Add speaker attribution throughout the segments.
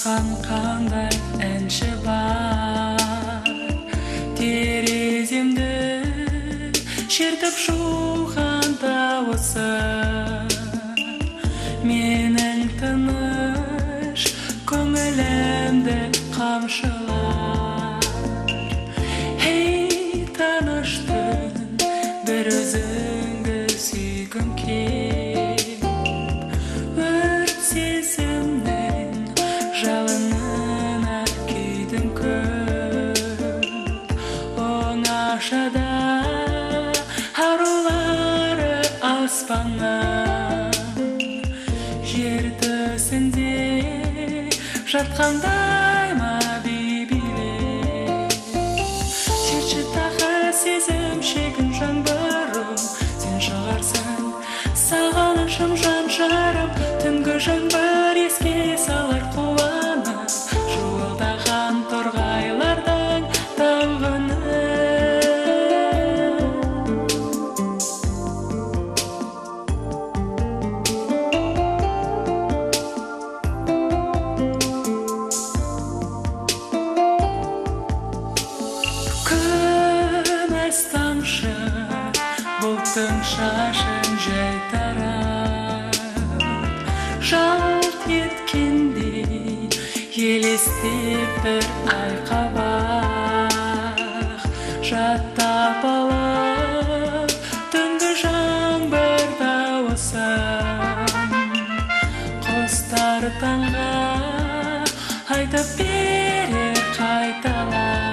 Speaker 1: Саған қандай әнші бар, тереземді шертіп жуған дауысы, менің тыныш көңілімді қамшылар. Ей, таныштың бір өзіңді сүйгім кеп, өрт сезімнің жалынына күйдім көп. Оңашада арулары аспаннан, жер төсінде жатқандай ма бейбилеп. Шерші тағы сезім шегін жаңбырым, сен шығарсың сағынышым жан жарым. Түнгі жаңбыр еске салар қуанып, шуылдаған торғайлардың таңғыны. Күміс тамшы бұлттың шашын жай тарап, жалт еткендей елестеп бір айқабақ. Жаттап алып түнгі жаңбыр дауысын, құстар таңға айтып берер қайталап.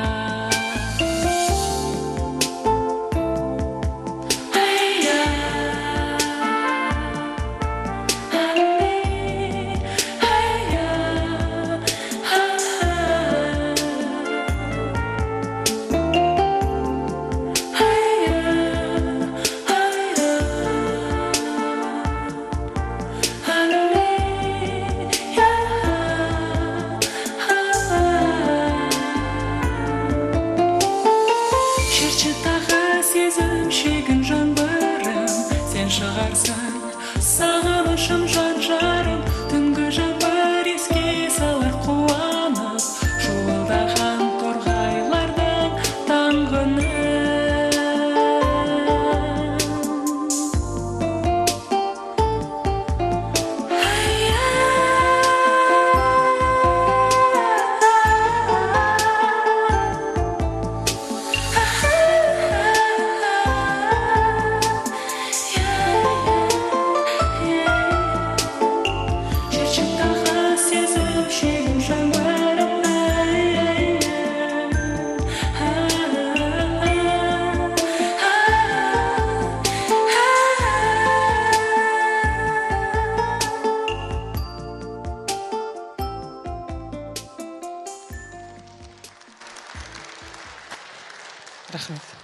Speaker 1: Сезім шегін жаңбырым, сен шығарсың сағынышым жан жарым. Түнгі жаңбыр еске салар қуанып, шуылдаған торғайлардың таңғыны. Рахмет.